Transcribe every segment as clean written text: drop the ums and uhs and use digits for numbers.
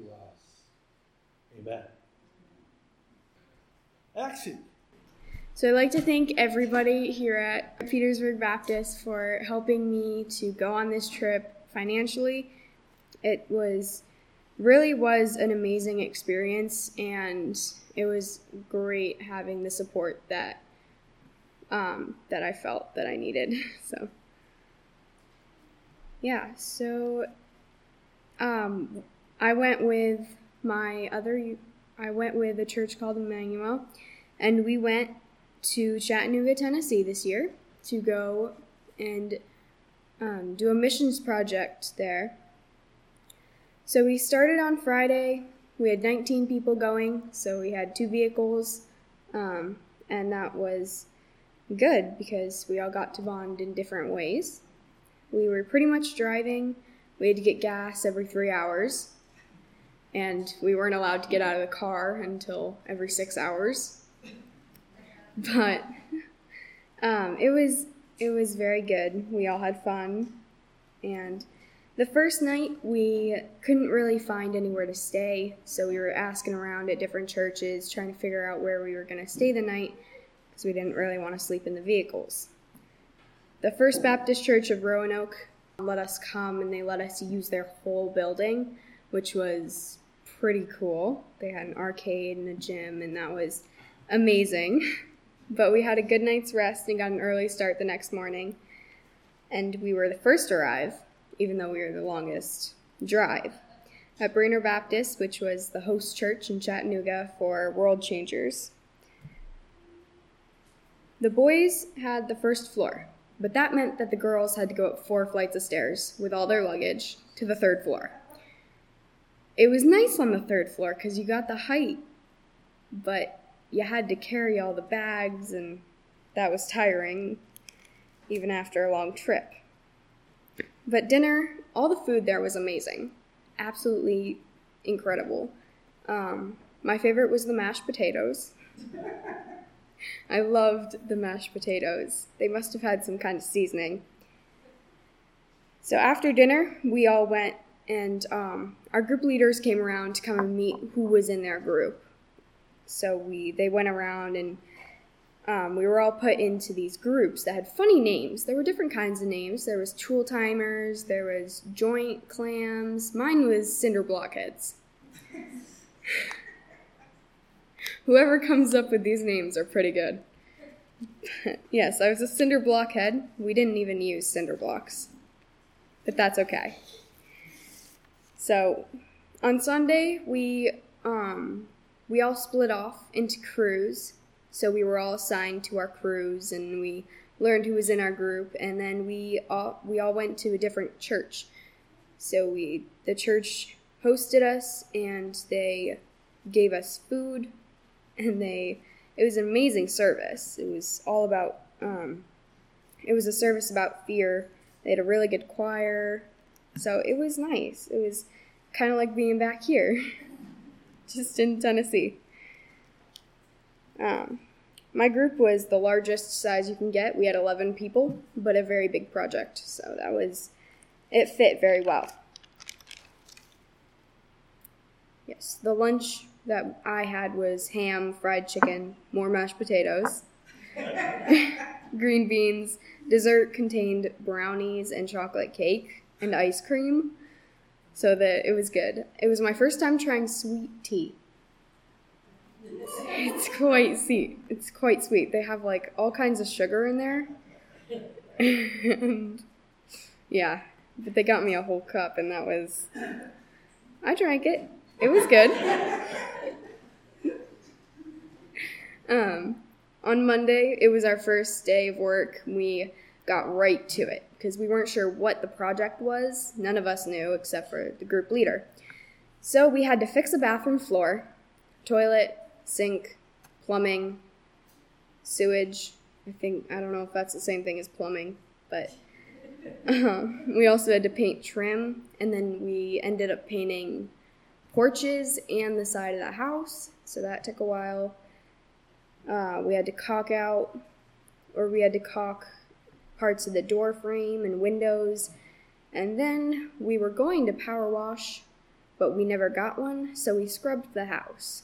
to us. Amen. Action. So I'd like to thank everybody here at Petersburg Baptist for helping me to go on this trip financially. It really was an amazing experience, and it was great having the support that I felt that I needed. So yeah, I went with a church called Emmanuel, and we went to Chattanooga, Tennessee this year to go and do a missions project there. So we started on Friday. We had 19 people going, so we had 2 vehicles, and that was good because we all got to bond in different ways. We were pretty much driving. We had to get gas every 3 hours, and we weren't allowed to get out of the car until every 6 hours. But it was very good. We all had fun, and the first night we couldn't really find anywhere to stay, so we were asking around at different churches trying to figure out where we were going to stay the night because we didn't really want to sleep in the vehicles. The First Baptist Church of Roanoke let us come, and they let us use their whole building, which was pretty cool. They had an arcade and a gym, and that was amazing. But we had a good night's rest and got an early start the next morning. And we were the first to arrive, even though we were the longest drive, at Brainerd Baptist, which was the host church in Chattanooga for World Changers. The boys had the first floor, but that meant that the girls had to go up 4 flights of stairs with all their luggage to the 3rd floor. It was nice on the 3rd floor because you got the height, but you had to carry all the bags, and that was tiring, even after a long trip. But dinner, all the food there was amazing. Absolutely incredible. My favorite was the mashed potatoes. I loved the mashed potatoes. They must have had some kind of seasoning. So after dinner, we all went, and our group leaders came around to come and meet who was in their group. So they went around, and we were all put into these groups that had funny names. There were different kinds of names. There was tool timers, there was joint clams. Mine was cinder blockheads. Whoever comes up with these names are pretty good. Yes, I was a cinder blockhead. We didn't even use cinder blocks, but that's okay. So on Sunday, we all split off into crews. So we were all assigned to our crews, and we learned who was in our group, and then we all went to a different church. So the church hosted us, and they gave us food, and it was an amazing service. It was all about it was a service about fear. They had a really good choir, so it was nice. It was kind of like being back here, just in Tennessee. My group was the largest size you can get. We had 11 people, but a very big project, so it fit very well. Yes, the lunch that I had was ham, fried chicken, more mashed potatoes, green beans. Dessert contained brownies and chocolate cake and ice cream, so that it was good. It was my first time trying sweet tea. It's quite sweet. They have like all kinds of sugar in there. And yeah, but they got me a whole cup, and I drank it. It was good. On Monday, it was our first day of work. We got right to it because we weren't sure what the project was. None of us knew except for the group leader. So we had to fix a bathroom floor, toilet, sink, plumbing, sewage. I don't know if that's the same thing as plumbing, but we also had to paint trim, and then we ended up painting porches and the side of the house, so that took a while. We had to caulk parts of the door frame and windows, and then we were going to power wash but we never got one, so we scrubbed the house.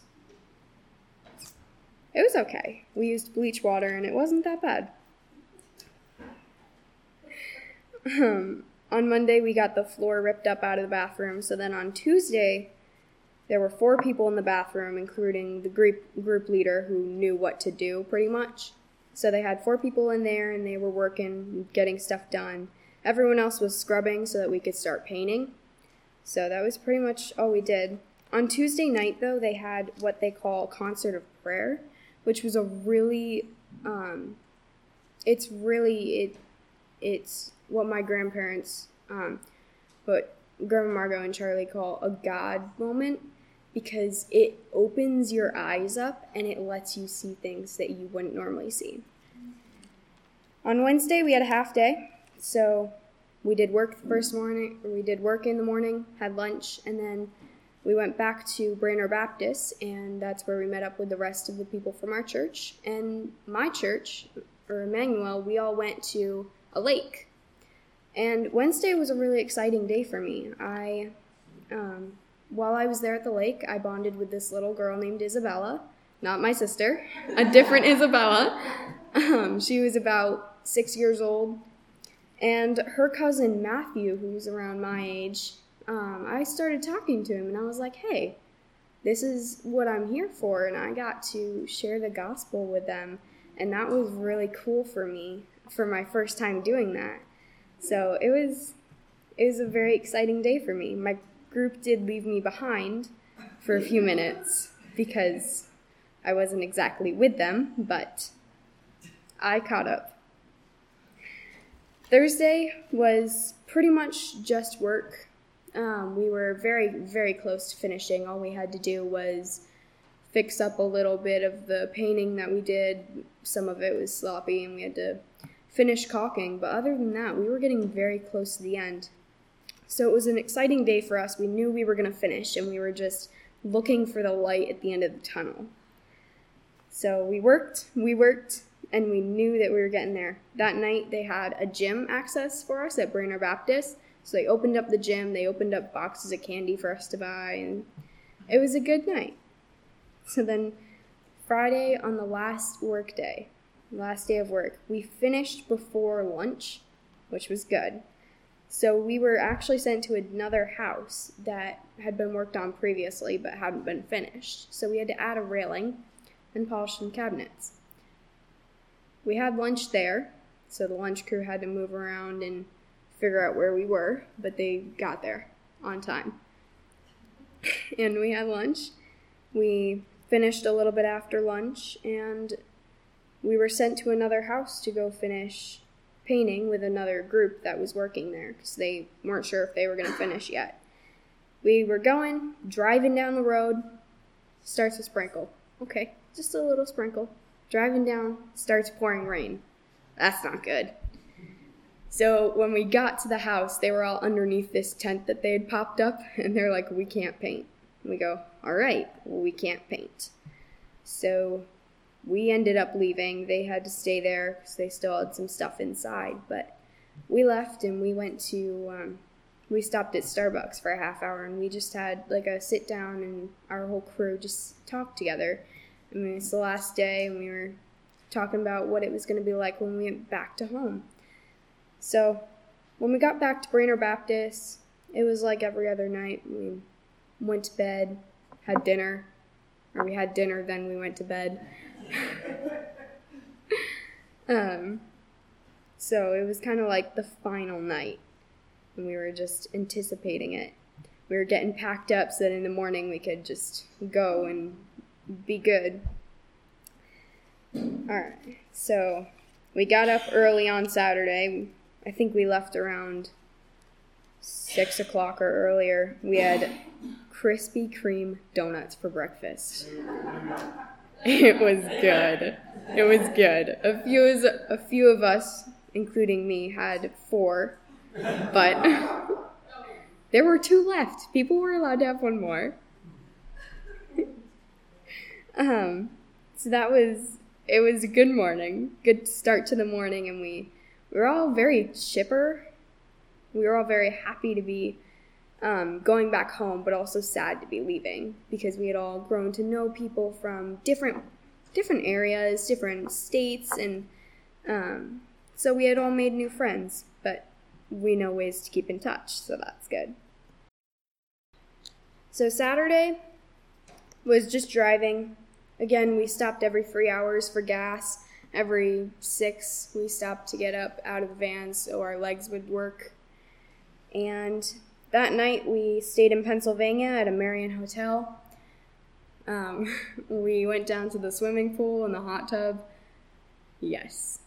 It was okay. We used bleach water, and it wasn't that bad. On Monday, we got the floor ripped up out of the bathroom, so then on Tuesday, there were 4 people in the bathroom, including the group leader who knew what to do, pretty much. So they had 4 people in there, and they were working, getting stuff done. Everyone else was scrubbing so that we could start painting. So that was pretty much all we did. On Tuesday night, though, they had what they call a concert of prayer, which was a really, it's what my grandparents, what Grandma Margot and Charlie call a God moment, because it opens your eyes up and it lets you see things that you wouldn't normally see. On Wednesday, we had a half day, so we did work the first morning, we did work in the morning, had lunch, and then we went back to Brainerd Baptist, and that's where we met up with the rest of the people from our church. And my church, or Emmanuel, we all went to a lake. And Wednesday was a really exciting day for me. While I was there at the lake, I bonded with this little girl named Isabella, not my sister, a different Isabella. She was about 6 years old. And her cousin Matthew, who's around my age, I started talking to him, and I was like, hey, this is what I'm here for, and I got to share the gospel with them, and that was really cool for me, for my first time doing that. So it was a very exciting day for me. My group did leave me behind for a few minutes, because I wasn't exactly with them, but I caught up. Thursday was pretty much just work. We were very, very close to finishing. All we had to do was fix up a little bit of the painting that we did. Some of it was sloppy, and we had to finish caulking. But other than that, we were getting very close to the end. So it was an exciting day for us. We knew we were going to finish, and we were just looking for the light at the end of the tunnel. So we worked, and we knew that we were getting there. That night, they had a gym access for us at Brainerd Baptist. So they opened up the gym, they opened up boxes of candy for us to buy, and it was a good night. So then Friday, on the last day of work, we finished before lunch, which was good. So we were actually sent to another house that had been worked on previously but hadn't been finished. So we had to add a railing and polish some cabinets. We had lunch there, so the lunch crew had to move around and figure out where we were, but they got there on time. And we had lunch. We finished a little bit after lunch, and we were sent to another house to go finish painting with another group that was working there, because they weren't sure if they were going to finish yet. We were driving down the road, starts to sprinkle. Okay, just a little sprinkle. Driving down, starts pouring rain. That's not good. So when we got to the house, they were all underneath this tent that they had popped up, and they're like, we can't paint. And we go, all right, well, we can't paint. So we ended up leaving. They had to stay there because they still had some stuff inside. But we left, and we went to, we stopped at Starbucks for a half hour, and we just had like a sit down, and our whole crew just talked together. I mean, it's the last day, and we were talking about what it was going to be like when we went back to home. So when we got back to Brainerd Baptist, it was like every other night. We went to bed, had dinner, or we had dinner, then we went to bed. So it was kind of like the final night, and we were just anticipating it. We were getting packed up so that in the morning we could just go and be good. Alright, so we got up early on Saturday. I think we left around 6 o'clock or earlier. We had Krispy Kreme donuts for breakfast. It was good. It was good. A few of us, including me, had 4, but there were 2 left. People were allowed to have 1 more. So it was a good morning, good start to the morning, and we were all very chipper. We were all very happy to be going back home, but also sad to be leaving because we had all grown to know people from different areas, different states, and so we had all made new friends, but we know ways to keep in touch, so that's good. So Saturday was just driving. Again, we stopped every 3 hours for gas. Every 6, we stopped to get up out of the van so our legs would work. And that night, we stayed in Pennsylvania at a Marion hotel. We went down to the swimming pool and the hot tub. Yes.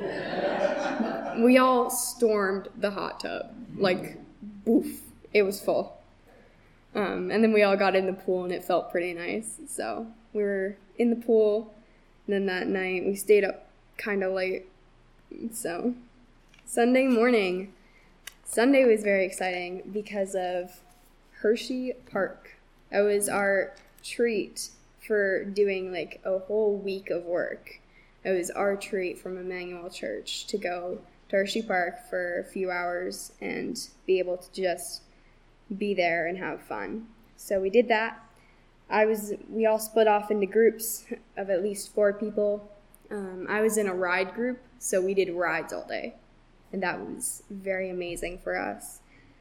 We all stormed the hot tub. Like, boof. It was full. And then we all got in the pool, and it felt pretty nice. So we were in the pool, and then that night we stayed up kind of late. So Sunday morning. Sunday was very exciting because of Hershey Park. It was our treat for doing like a whole week of work. It was our treat from Emmanuel Church to go to Hershey Park for a few hours and be able to just be there and have fun. So we did that. We all split off into groups of at least 4 people. I was in a ride group, so we did rides all day. And that was very amazing for us.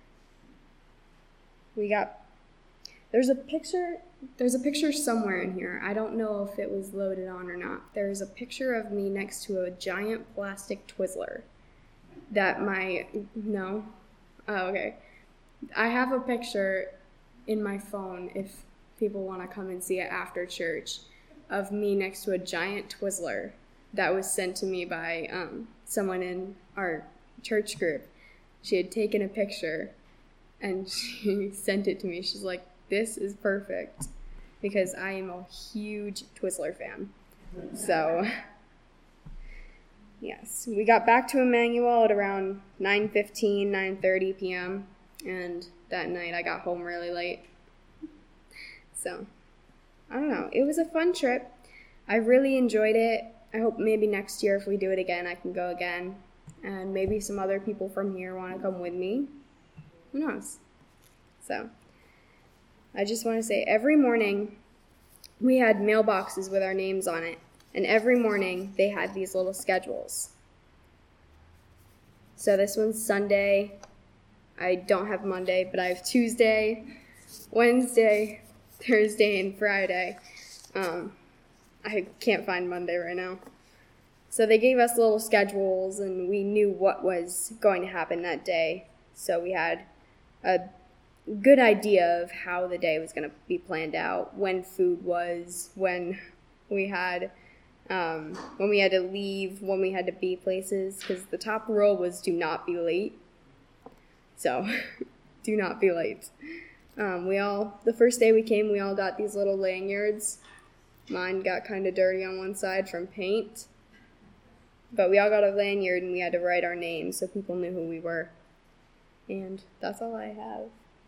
There's a picture somewhere in here. I don't know if it was loaded on or not. There's a picture of me next to a giant plastic Twizzler no? Oh, okay. I have a picture in my phone if people want to come and see it after church of me next to a giant Twizzler that was sent to me by someone in our church group. She had taken a picture and she sent it to me. She's like, "This is perfect," because I am a huge Twizzler fan. So yes, we got back to Emmanuel at around 9:30 p.m. and that night I got home really late. So I don't know, it was a fun trip. I really enjoyed it. I hope maybe next year if we do it again I can go again. And maybe some other people from here want to come with me. Who knows? So, I just want to say every morning we had mailboxes with our names on it. And every morning they had these little schedules. So this one's Sunday. I don't have Monday, but I have Tuesday, Wednesday, Thursday, and Friday. I can't find Monday right now. So they gave us little schedules, and we knew what was going to happen that day. So we had a good idea of how the day was going to be planned out, when food was, when we had to leave, when we had to be places, because the top rule was do not be late. So do not be late. The first day we came, we all got these little lanyards. Mine got kind of dirty on one side from paint. But we all got a lanyard and we had to write our names so people knew who we were. And that's all I have.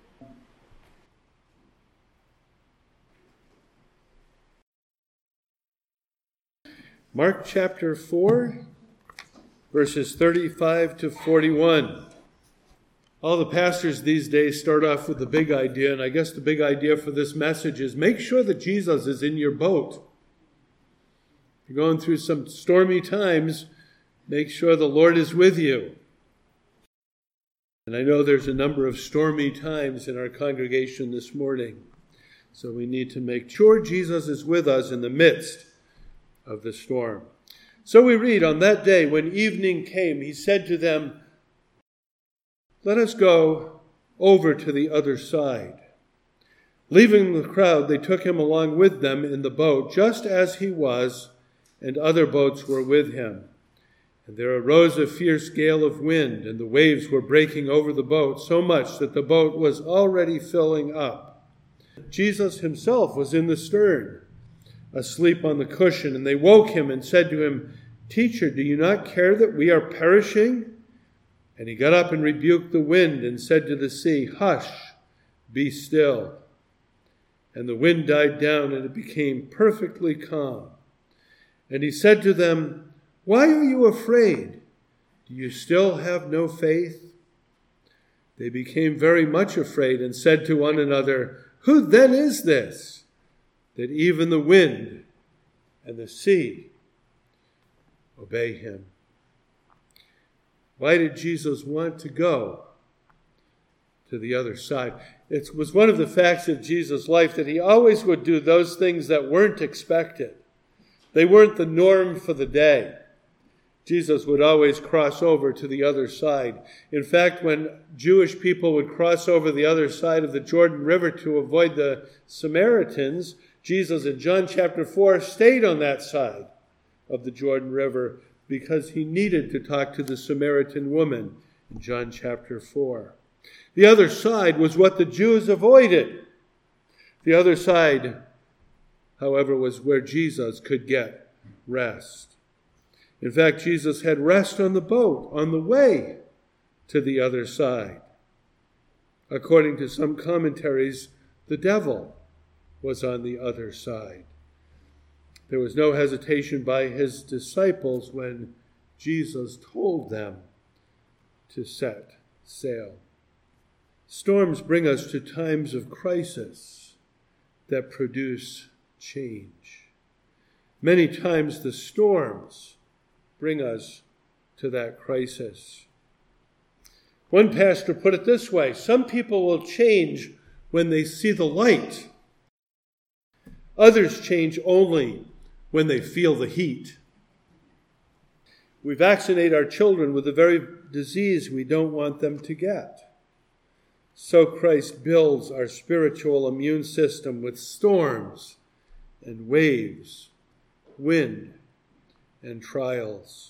Mark chapter 4, verses 35 to 41. All the pastors these days start off with the big idea, and I guess the big idea for this message is make sure that Jesus is in your boat. You're going through some stormy times, make sure the Lord is with you. And I know there's a number of stormy times in our congregation this morning. So we need to make sure Jesus is with us in the midst of the storm. So we read, on that day when evening came, he said to them, "Let us go over to the other side." Leaving the crowd, they took him along with them in the boat, just as he was, and other boats were with him. And there arose a fierce gale of wind, and the waves were breaking over the boat, so much that the boat was already filling up. Jesus himself was in the stern, asleep on the cushion, and they woke him and said to him, "Teacher, do you not care that we are perishing?" And he got up and rebuked the wind and said to the sea, "Hush, be still." And the wind died down, and it became perfectly calm. And he said to them, "Why are you afraid? Do you still have no faith?" They became very much afraid and said to one another, "Who then is this, that even the wind and the sea obey him?" Why did Jesus want to go to the other side? It was one of the facts of Jesus' life that he always would do those things that weren't expected. They weren't the norm for the day. Jesus would always cross over to the other side. In fact, when Jewish people would cross over the other side of the Jordan River to avoid the Samaritans, Jesus in John chapter 4 stayed on that side of the Jordan River because he needed to talk to the Samaritan woman in John chapter 4. The other side was what the Jews avoided. The other side, however, was where Jesus could get rest. In fact, Jesus had rest on the boat on the way to the other side. According to some commentaries, the devil was on the other side. There was no hesitation by his disciples when Jesus told them to set sail. Storms bring us to times of crisis that produce change. Many times the storms bring us to that crisis. One pastor put it this way: some people will change when they see the light. Others change only when they feel the heat. We vaccinate our children with the very disease we don't want them to get. So Christ builds our spiritual immune system with storms and waves, wind and trials.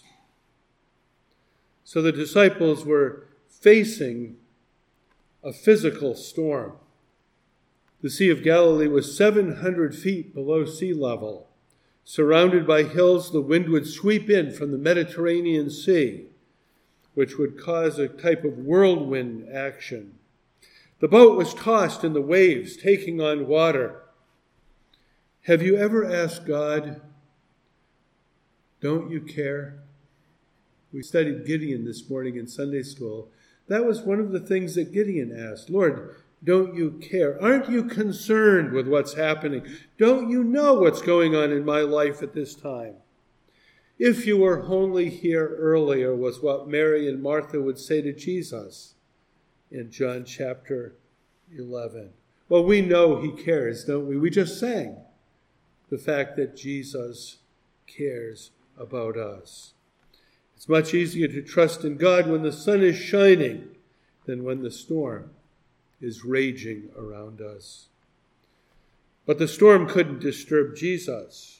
So the disciples were facing a physical storm. The Sea of Galilee was 700 feet below sea level. Surrounded by hills, the wind would sweep in from the Mediterranean Sea, which would cause a type of whirlwind action. The boat was tossed in the waves, taking on water. Have you ever asked God, "Don't you care?" We studied Gideon this morning in Sunday school. That was one of the things that Gideon asked. "Lord, don't you care? Aren't you concerned with what's happening? Don't you know what's going on in my life at this time?" "If you were only here earlier," was what Mary and Martha would say to Jesus in John chapter 11. Well, we know he cares, don't we? We just sang the fact that Jesus cares about us. It's much easier to trust in God when the sun is shining than when the storm is raging around us. But the storm couldn't disturb Jesus.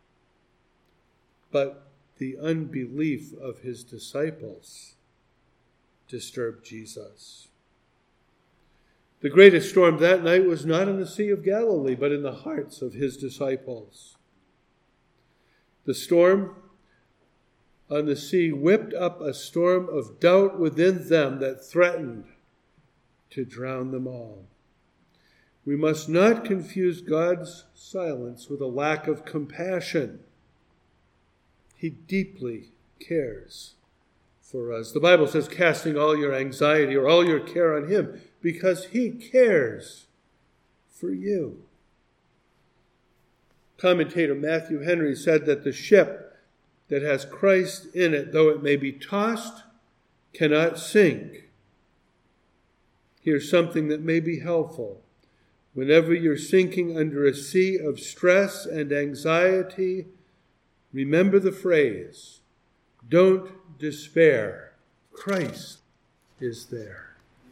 But the unbelief of his disciples disturbed Jesus. The greatest storm that night was not in the Sea of Galilee, but in the hearts of his disciples. The storm on the sea whipped up a storm of doubt within them that threatened to drown them all. We must not confuse God's silence with a lack of compassion. He deeply cares for us. The Bible says, casting all your anxiety or all your care on him, because he cares for you. Commentator Matthew Henry said that the ship that has Christ in it, though it may be tossed, cannot sink. Here's something that may be helpful. Whenever you're sinking under a sea of stress and anxiety, remember the phrase, "Don't despair. Christ is there."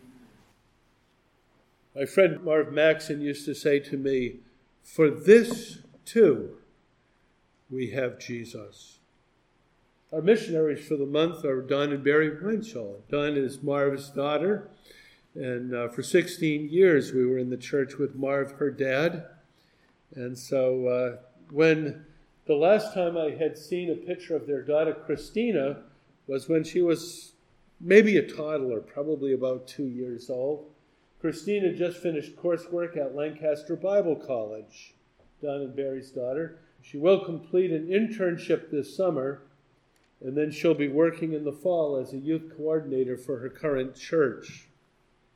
My friend Marv Maxon used to say to me, "For this, too, we have Jesus." Our missionaries for the month are Don and Barry Reinschel. Don is Marv's daughter, and for 16 years we were in the church with Marv, her dad. And so when the last time I had seen a picture of their daughter, Christina, was when she was maybe a toddler, probably about 2 years old. Christina just finished coursework at Lancaster Bible College, Don and Barry's daughter. She will complete an internship this summer, and then she'll be working in the fall as a youth coordinator for her current church.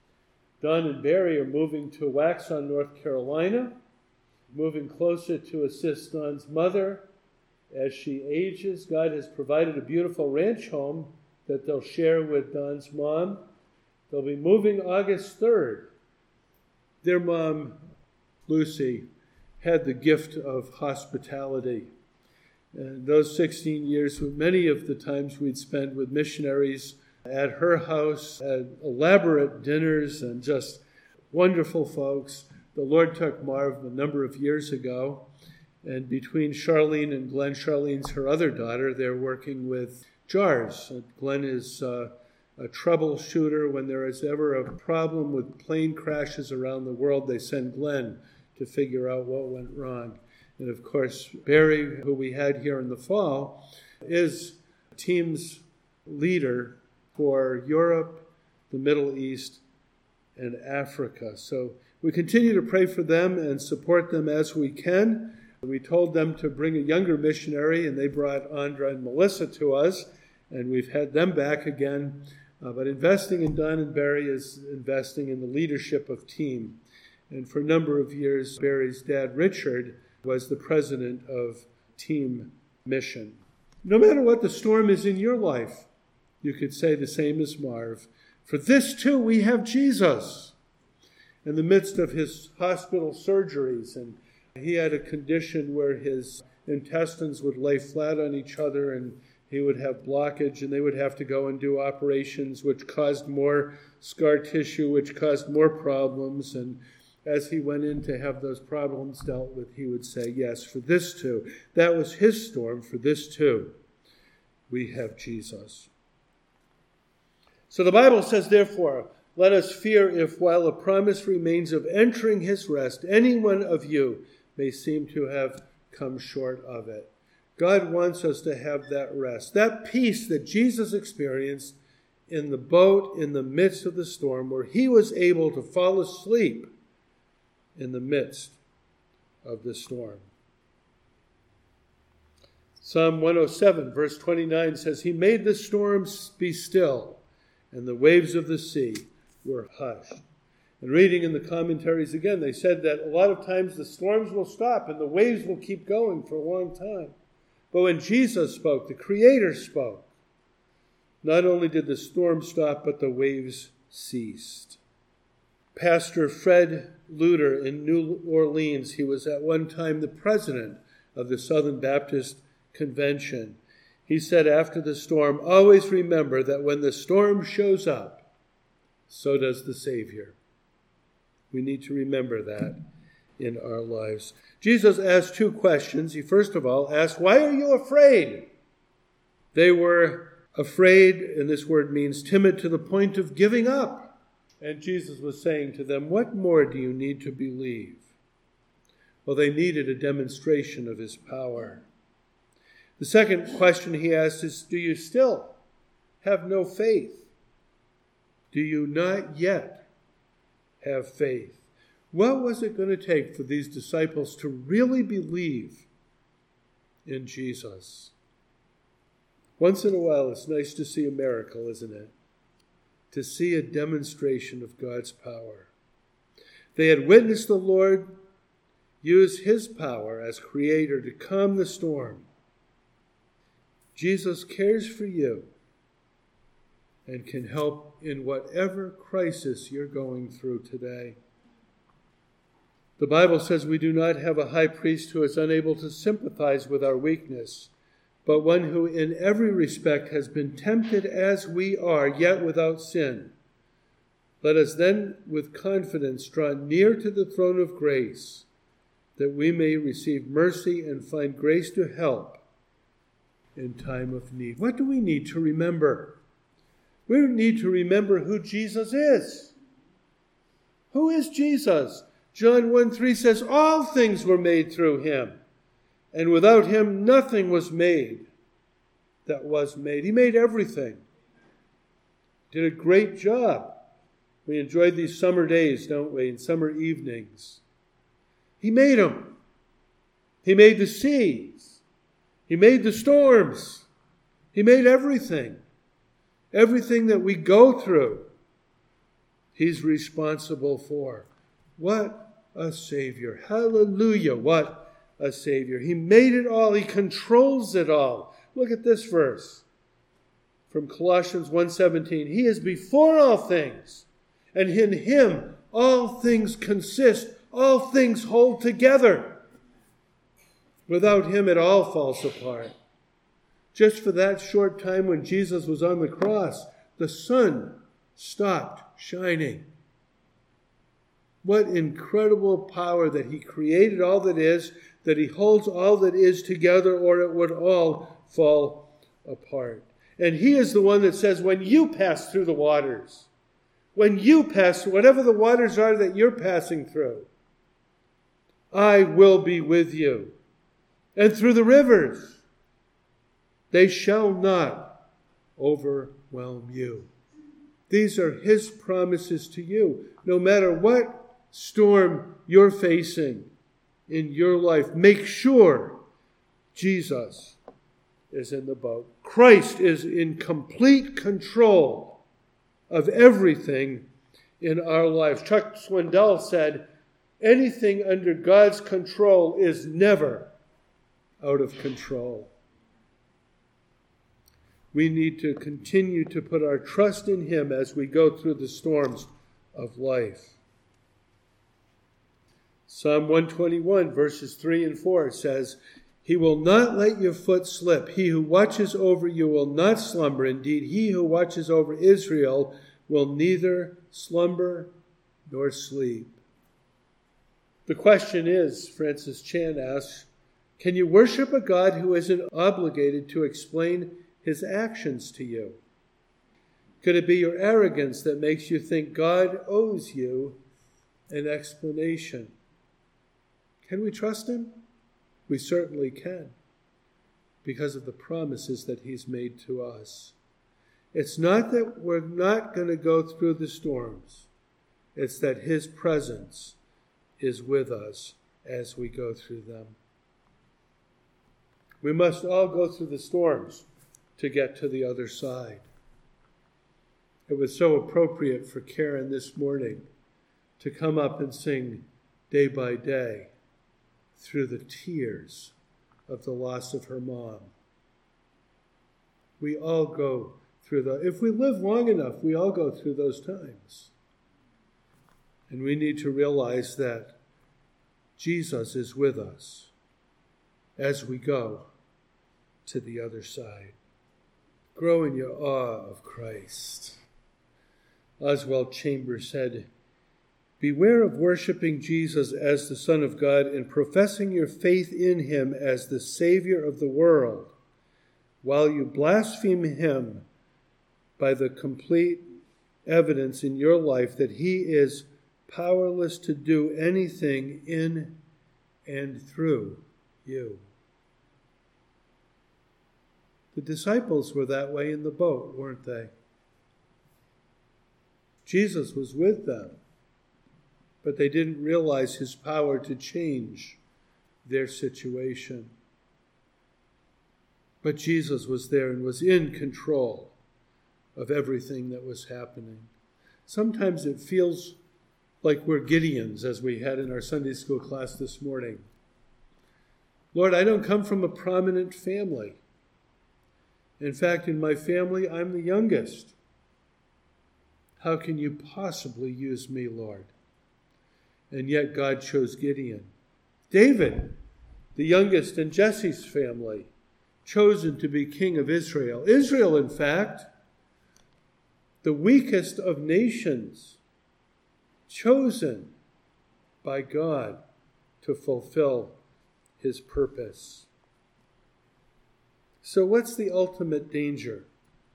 Don and Barry are moving to Waxhaw, North Carolina, moving closer to assist Don's mother as she ages. God has provided a beautiful ranch home that they'll share with Don's mom. They'll be moving August 3rd. Their mom, Lucy, had the gift of hospitality. And those 16 years were many of the times we'd spent with missionaries at her house, at elaborate dinners and just wonderful folks. The Lord took Marv a number of years ago, and between Charlene and Glenn, Charlene's her other daughter, they're working with JARS. Glenn is a troubleshooter. When there is ever a problem with plane crashes around the world, they send Glenn to figure out what went wrong. And of course, Barry, who we had here in the fall, is team's leader for Europe, the Middle East, and Africa. So we continue to pray for them and support them as we can. We told them to bring a younger missionary, and they brought Andra and Melissa to us, and we've had them back again. But investing in Don and Barry is investing in the leadership of team. And for a number of years, Barry's dad, Richard, was the president of Team Mission. No matter what the storm is in your life, you could say the same as Marv. For this too, we have Jesus. In the midst of his hospital surgeries, and he had a condition where his intestines would lay flat on each other and he would have blockage, and they would have to go and do operations which caused more scar tissue, which caused more problems. And as he went in to have those problems dealt with, he would say, yes, for this too. That was his storm. For this too, we have Jesus. So the Bible says, therefore, let us fear if, while a promise remains of entering his rest, any one of you may seem to have come short of it. God wants us to have that rest, that peace that Jesus experienced in the boat in the midst of the storm, where he was able to fall asleep in the midst of the storm. Psalm 107, verse 29 says, he made the storms be still, and the waves of the sea were hushed. And reading in the commentaries again, they said that a lot of times the storms will stop and the waves will keep going for a long time. But when Jesus spoke, the Creator spoke, not only did the storm stop, but the waves ceased. Pastor Fred Luter in New Orleans, he was at one time the president of the Southern Baptist Convention. He said after the storm, always remember that when the storm shows up, so does the Savior. We need to remember that in our lives. Jesus asked two questions. He first of all asked, why are you afraid? They were afraid, and this word means timid, to the point of giving up. And Jesus was saying to them, what more do you need to believe? Well, they needed a demonstration of his power. The second question he asked is, do you still have no faith? Do you not yet have faith? What was it going to take for these disciples to really believe in Jesus? Once in a while, it's nice to see a miracle, isn't it? To see a demonstration of God's power. They had witnessed the Lord use his power as creator to calm the storm. Jesus cares for you and can help in whatever crisis you're going through today. The Bible says we do not have a high priest who is unable to sympathize with our weakness, but one who in every respect has been tempted as we are, yet without sin. Let us then with confidence draw near to the throne of grace, that we may receive mercy and find grace to help in time of need. What do we need to remember? We need to remember who Jesus is. Who is Jesus? John 1:3 says, all things were made through him, and without him nothing was made that was made. He made everything. Did a great job. We enjoyed these summer days, don't we, and summer evenings. He made them. He made the seas. He made the storms. He made everything. Everything that we go through. He's responsible for. What a Savior. Hallelujah, what a Savior. He made it all. He controls it all. Look at this verse from Colossians 1:17. He is before all things, and in him all things consist. All things hold together. Without him, it all falls apart. Just for that short time when Jesus was on the cross, the sun stopped shining. What incredible power that he created all that is, that he holds all that is together, or it would all fall apart. And he is the one that says, when you pass through the waters, when you pass, whatever the waters are that you're passing through, I will be with you. And through the rivers, they shall not overwhelm you. These are his promises to you. No matter what storm you're facing in your life, make sure Jesus is in the boat. Christ is in complete control of everything in our lives. Chuck Swindoll said, anything under God's control is never out of control. We need to continue to put our trust in him as we go through the storms of life. Psalm 121, verses 3 and 4 says, he will not let your foot slip. He who watches over you will not slumber. Indeed, he who watches over Israel will neither slumber nor sleep. The question is, Francis Chan asks, can you worship a God who isn't obligated to explain his actions to you? Could it be your arrogance that makes you think God owes you an explanation? Can we trust him? We certainly can, because of the promises that he's made to us. It's not that we're not going to go through the storms. It's that his presence is with us as we go through them. We must all go through the storms to get to the other side. It was so appropriate for Karen this morning to come up and sing Day by Day through the tears of the loss of her mom. We all go through if we live long enough, we all go through those times. And we need to realize that Jesus is with us as we go to the other side. Grow in your awe of Christ. Oswald Chambers said, beware of worshiping Jesus as the Son of God and professing your faith in him as the Savior of the world, while you blaspheme him by the complete evidence in your life that he is powerless to do anything in and through you. The disciples were that way in the boat, weren't they? Jesus was with them, but they didn't realize his power to change their situation. But Jesus was there and was in control of everything that was happening. Sometimes it feels like we're Gideons, as we had in our Sunday school class this morning. Lord, I don't come from a prominent family. In fact, in my family, I'm the youngest. How can you possibly use me, Lord? And yet God chose Gideon. David, the youngest in Jesse's family, chosen to be king of Israel. Israel, in fact, the weakest of nations, chosen by God to fulfill his purpose. So what's the ultimate danger?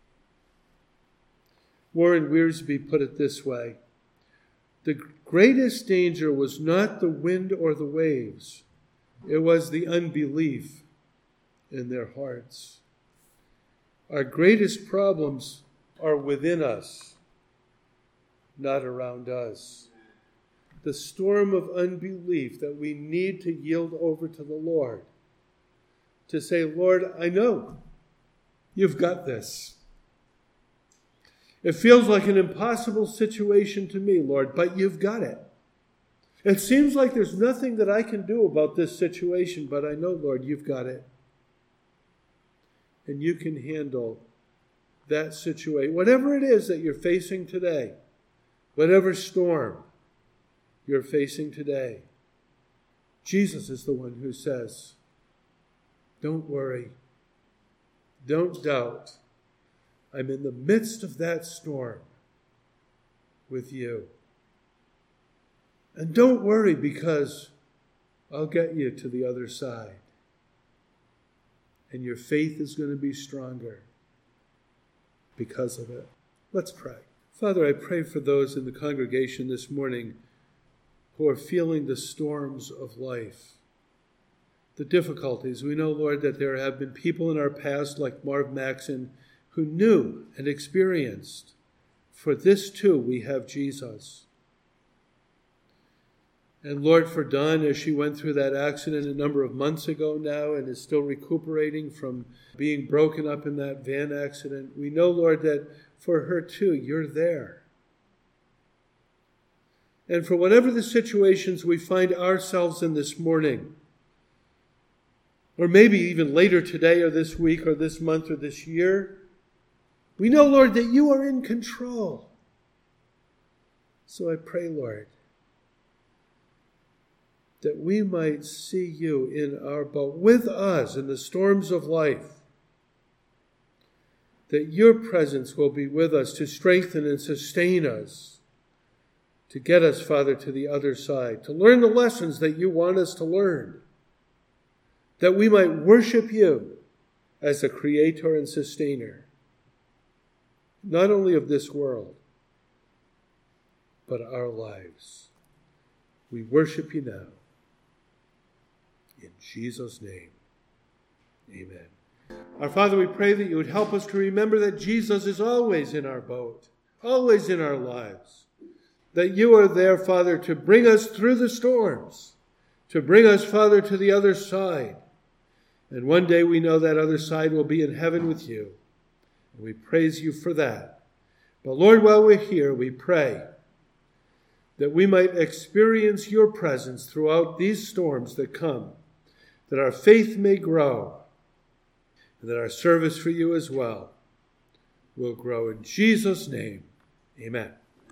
Warren Wiersbe put it this way: the greatest danger was not the wind or the waves. It was the unbelief in their hearts. Our greatest problems are within us, not around us. The storm of unbelief that we need to yield over to the Lord. To say, Lord, I know you've got this. It feels like an impossible situation to me, Lord, but you've got it. It seems like there's nothing that I can do about this situation, but I know, Lord, you've got it. And you can handle that situation. Whatever it is that you're facing today, whatever storm you're facing today, Jesus is the one who says, don't worry, don't doubt. I'm in the midst of that storm with you. And don't worry, because I'll get you to the other side. And your faith is going to be stronger because of it. Let's pray. Father, I pray for those in the congregation this morning who are feeling the storms of life, the difficulties. We know, Lord, that there have been people in our past like Marv Maxon who knew and experienced. For this too we have Jesus. And Lord, for Dawn, as she went through that accident a number of months ago now and is still recuperating from being broken up in that van accident, we know, Lord, that for her too, you're there. And for whatever the situations we find ourselves in this morning, or maybe even later today or this week or this month or this year, we know, Lord, that you are in control. So I pray, Lord, that we might see you in our boat with us in the storms of life, that your presence will be with us to strengthen and sustain us, to get us, Father, to the other side, to learn the lessons that you want us to learn, that we might worship you as the creator and sustainer, not only of this world, but our lives. We worship you now. In Jesus' name, amen. Our Father, we pray that you would help us to remember that Jesus is always in our boat, always in our lives. That you are there, Father, to bring us through the storms, to bring us, Father, to the other side. And one day we know that other side will be in heaven with you. And we praise you for that. But Lord, while we're here, we pray that we might experience your presence throughout these storms that come, that our faith may grow, and that our service for you as well will grow. In Jesus' name, amen.